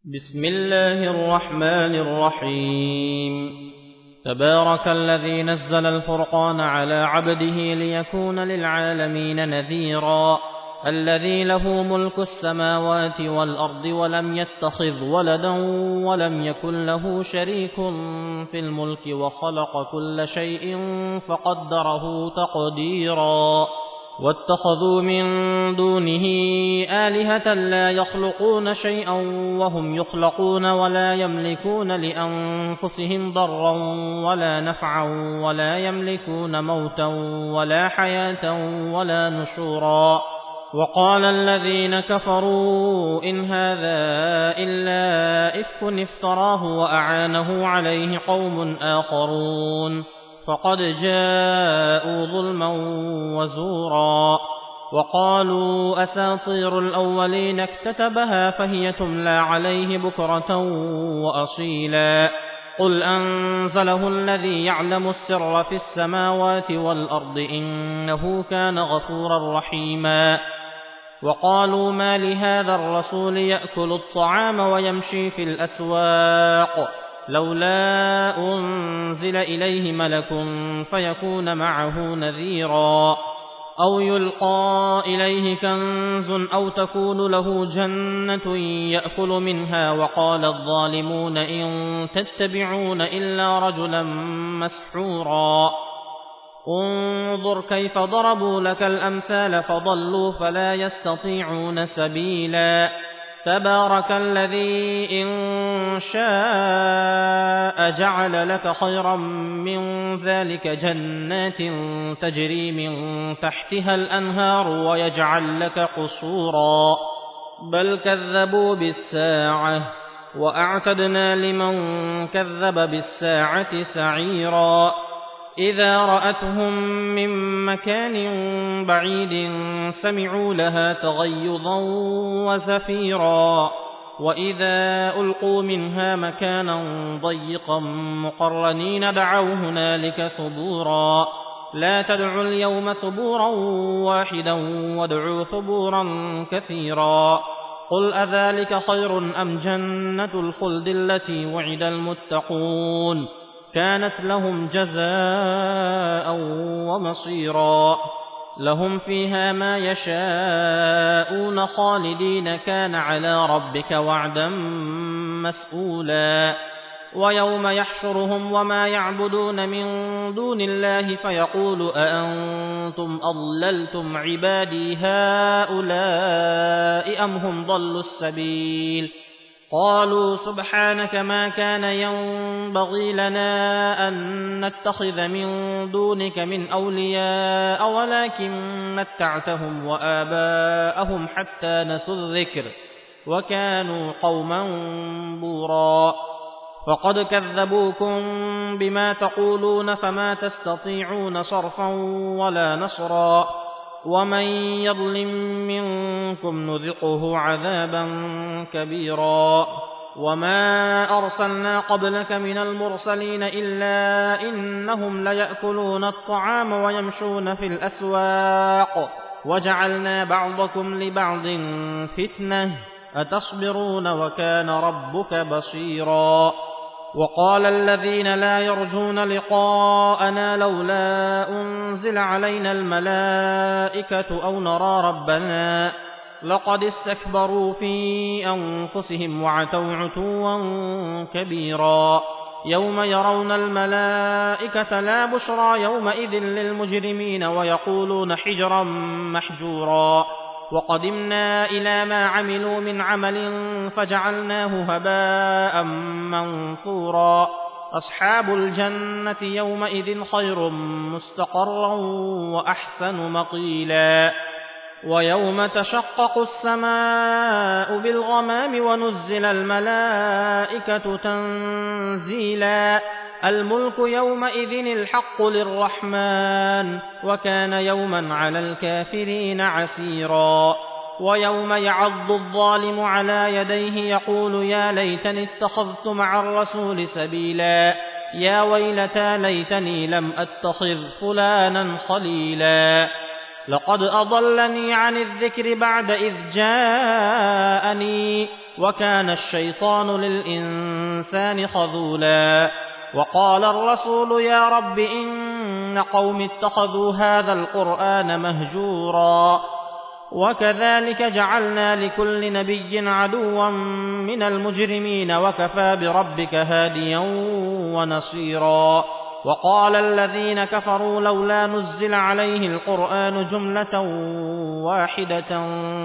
بسم الله الرحمن الرحيم. تبارك الذي نزل الفرقان على عبده ليكون للعالمين نذيرا. الذي له ملك السماوات والأرض ولم يتخذ ولدا ولم يكن له شريك في الملك وخلق كل شيء فقدره تقديرا. واتخذوا من دونه آلهة لا يخلقون شيئا وهم يخلقون ولا يملكون لأنفسهم ضرا ولا نفعا ولا يملكون موتا ولا حياة ولا نشورا. وقال الذين كفروا إن هذا إلا إفك افتراه وأعانه عليه قوم آخرون فقد جاءوا ظلما وزورا. وقالوا أساطير الأولين اكتتبها فهي تملى عليه بكرة وأصيلا. قل أنزله الذي يعلم السر في السماوات والأرض إنه كان غفورا رحيما. وقالوا ما لهذا الرسول يأكل الطعام ويمشي في الأسواق لولا أنزل إليه ملك فيكون معه نذيرا. أو يلقى إليه كنز أو تكون له جنة يأكل منها. وقال الظالمون إن تتبعون إلا رجلا مسحورا. انظر كيف ضربوا لك الأمثال فضلوا فلا يستطيعون سبيلا. تبارك الذي إن شاء جعل لك خيرا من ذلك جنات تجري من تحتها الأنهار ويجعل لك قصورا. بل كذبوا بالساعة وأعتدنا لمن كذب بالساعة سعيرا. إذا رأتهم من مكان بعيد سمعوا لها تغيظا وزفيرا. وإذا ألقوا منها مكانا ضيقا مقرنين دعوا هنالك ثبورا. لا تدعوا اليوم ثبورا واحدا وادعوا ثبورا كثيرا. قل أذلك خير أم جنة الخلد التي وعد المتقون كانت لهم جزاء ومصيرا. لهم فيها ما يشاءون خالدين كان على ربك وعدا مسئولا. ويوم يحشرهم وما يعبدون من دون الله فيقول أأنتم أضللتم عبادي هؤلاء أم هم ضلوا السبيل. قالوا سبحانك ما كان ينبغي لنا أن نتخذ من دونك من أولياء ولكن متعتهم وآباءهم حتى نسوا الذكر وكانوا قوما بورا. فقد كذبوكم بما تقولون فما تستطيعون صرفا ولا نصرا. ومن يظلم منكم نذقه عذابا كبيرا. وما أرسلنا قبلك من المرسلين إلا إنهم ليأكلون الطعام ويمشون في الأسواق وجعلنا بعضكم لبعض فتنة أتصبرون وكان ربك بصيرا. وقال الذين لا يرجون لقاءنا لولا أنزل علينا الملائكة أو نرى ربنا لقد استكبروا في أنفسهم وعتوا عتوا كبيرا. يوم يرون الملائكة لا بشرى يومئذ للمجرمين ويقولون حجرا محجورا. وقدمنا إلى ما عملوا من عمل فجعلناه هباء منثورا. أصحاب الجنة يومئذ خير مستقرا وأحسن مقيلا. ويوم تشقق السماء بالغمام ونزل الملائكة تنزيلا. الملك يومئذ الحق للرحمن وكان يوما على الكافرين عسيرا. ويوم يعض الظالم على يديه يقول يا ليتني اتخذت مع الرسول سبيلا. يا ويلتى ليتني لم أتخذ فلانا خليلا. لقد أضلني عن الذكر بعد إذ جاءني وكان الشيطان للإنسان خذولا وقال الرسول يا رب إن قوم اتخذوا هذا القرآن مهجورا وكذلك جعلنا لكل نبي عدوا من المجرمين وكفى بربك هاديا ونصيرا وقال الذين كفروا لولا نزل عليه القرآن جملة واحدة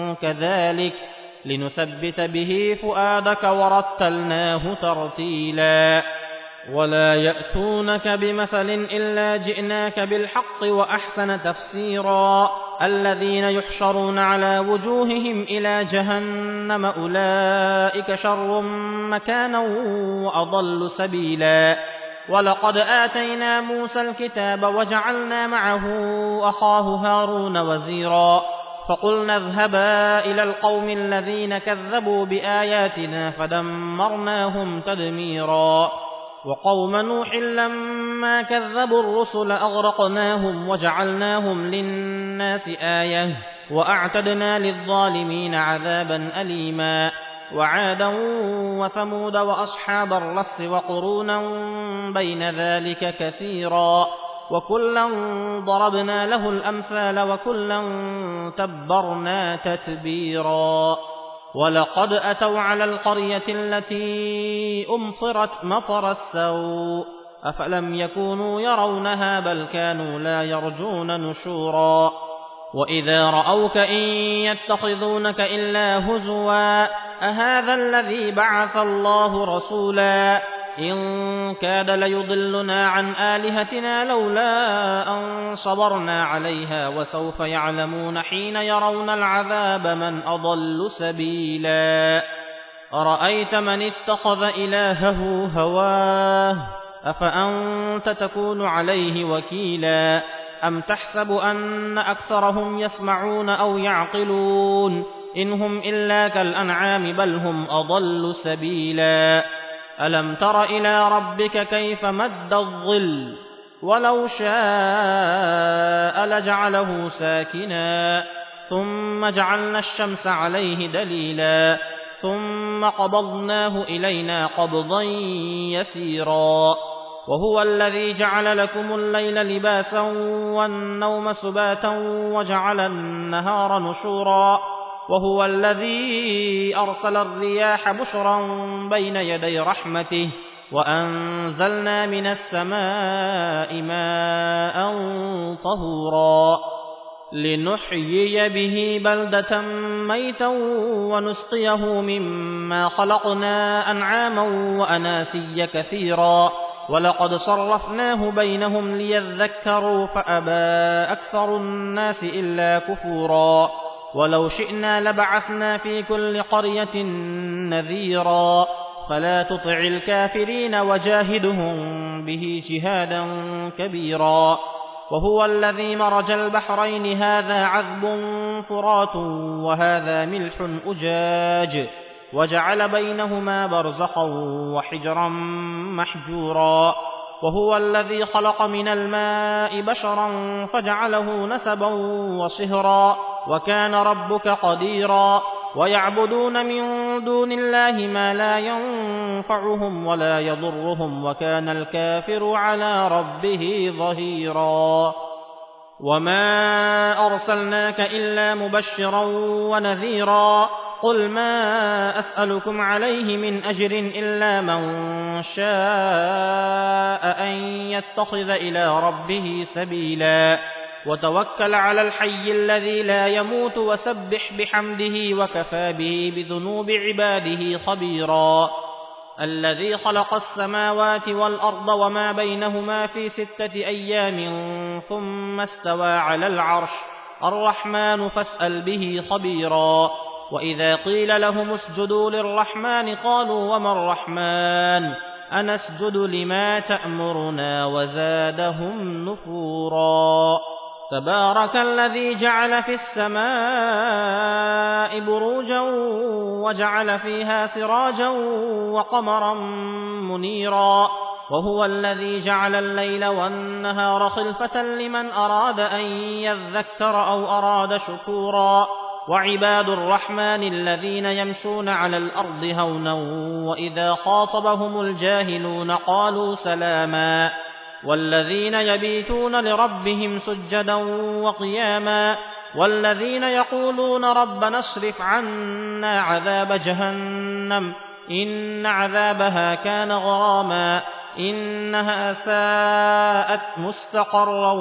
كذلك لنثبت به فؤادك ورتلناه ترتيلا ولا يأتونك بمثل إلا جئناك بالحق وأحسن تفسيرا الذين يحشرون على وجوههم إلى جهنم أولئك شر مكانا وأضل سبيلا ولقد آتينا موسى الكتاب وجعلنا معه أخاه هارون وزيرا فقلنا اذهبا إلى القوم الذين كذبوا بآياتنا فدمرناهم تدميرا وقوم نوح لما كذبوا الرسل أغرقناهم وجعلناهم للناس آية وأعتدنا للظالمين عذابا أليما وعادا وثمود وأصحاب الرس وقرونا بين ذلك كثيرا وكلا ضربنا له الأمثال وكلا تبرنا تتبيرا ولقد أتوا على القرية التي أمطرت مطر السوء أفلم يكونوا يرونها بل كانوا لا يرجون نشورا وإذا رأوك إن يتخذونك إلا هزوا أهذا الذي بعث الله رسولا إن كاد ليضلنا عن آلهتنا لولا أن صبرنا عليها وسوف يعلمون حين يرون العذاب من أضل سبيلا أرأيت من اتخذ إلهه هواه أفأنت تكون عليه وكيلا أم تحسب أن أكثرهم يسمعون أو يعقلون إن هم إلا كالأنعام بل هم أضل سبيلا ألم تر إلى ربك كيف مد الظل ولو شاء لجعله ساكنا ثم جعلنا الشمس عليه دليلا ثم قبضناه إلينا قبضا يسيرا وهو الذي جعل لكم الليل لباسا والنوم سباتا وجعل النهار نشورا وهو الذي أرسل الرياح بشرا بين يدي رحمته وأنزلنا من السماء ماء طهورا لنحيي به بلدة ميتا ونسقيه مما خلقنا أنعاما وأناسيا كثيرا ولقد صرفناه بينهم ليذكروا فأبى أكثر الناس إلا كفورا ولو شئنا لبعثنا في كل قرية نذيرا فلا تطع الكافرين وجاهدهم به جهادا كبيرا وهو الذي مرج البحرين هذا عذب فرات وهذا ملح أجاج وجعل بينهما برزخا وحجرا محجورا وهو الذي خلق من الماء بشرا فجعله نسبا وصهرا وكان ربك قديرا ويعبدون من دون الله ما لا ينفعهم ولا يضرهم وكان الكافر على ربه ظهيرا وما أرسلناك إلا مبشرا ونذيرا قل ما أسألكم عليه من أجر إلا من شاء أن يتخذ إلى ربه سبيلا وتوكل على الحي الذي لا يموت وسبح بحمده وكفى به بذنوب عباده خبيرا الذي خلق السماوات والأرض وما بينهما في 6 أيام ثم استوى على العرش الرحمن فاسأل به خبيرا وإذا قيل لهم اسجدوا للرحمن قالوا وما الرحمن أنسجد لما تأمرنا وزادهم نفورا تبارك الذي جعل في السماء بروجا وجعل فيها سراجا وقمرا منيرا وهو الذي جعل الليل والنهار خلفة لمن أراد أن يذكر أو أراد شكورا وعباد الرحمن الذين يمشون على الأرض هونا وإذا خاطبهم الجاهلون قالوا سلاما والذين يبيتون لربهم سجدا وقياما والذين يقولون ربنا اصرف عنا عذاب جهنم إن عذابها كان غراما إنها ساءت مستقرا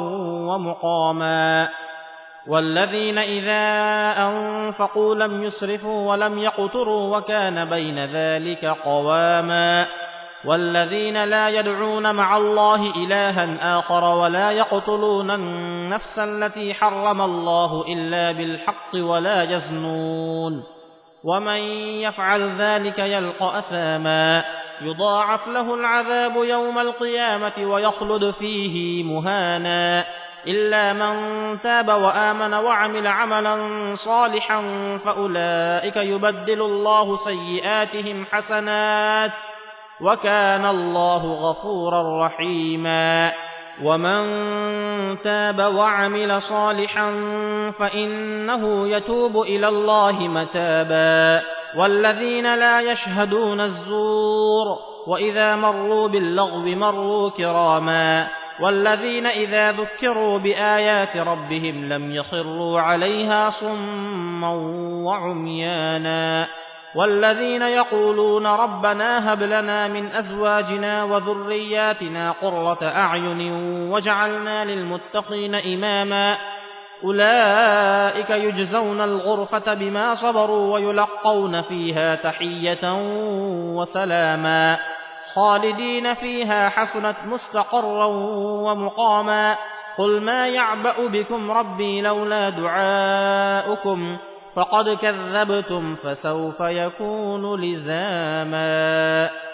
ومقاما والذين إذا أنفقوا لم يسرفوا ولم يقتروا وكان بين ذلك قواما والذين لا يدعون مع الله إلها آخر ولا يقتلون النفس التي حرم الله إلا بالحق ولا يزنون ومن يفعل ذلك يلقى أثاما يضاعف له العذاب يوم القيامة ويخلد فيه مهانا إلا من تاب وآمن وعمل عملا صالحا فأولئك يبدل الله سيئاتهم حسنات وكان الله غفورا رحيما ومن تاب وعمل صالحا فإنه يتوب إلى الله متابا والذين لا يشهدون الزور وإذا مروا باللغو مروا كراما والذين إذا ذكروا بآيات ربهم لم يخروا عليها صما وعميانا والذين يقولون ربنا هب لنا من أزواجنا وذرياتنا قرة أعين واجعلنا للمتقين إماما أولئك يجزون الغرفة بما صبروا ويلقون فيها تحية وسلاما خالدين فيها حسنت مستقرا ومقاما قل ما يعبأ بكم ربي لولا دعاؤكم فقد كذبتم فسوف يكون لزاما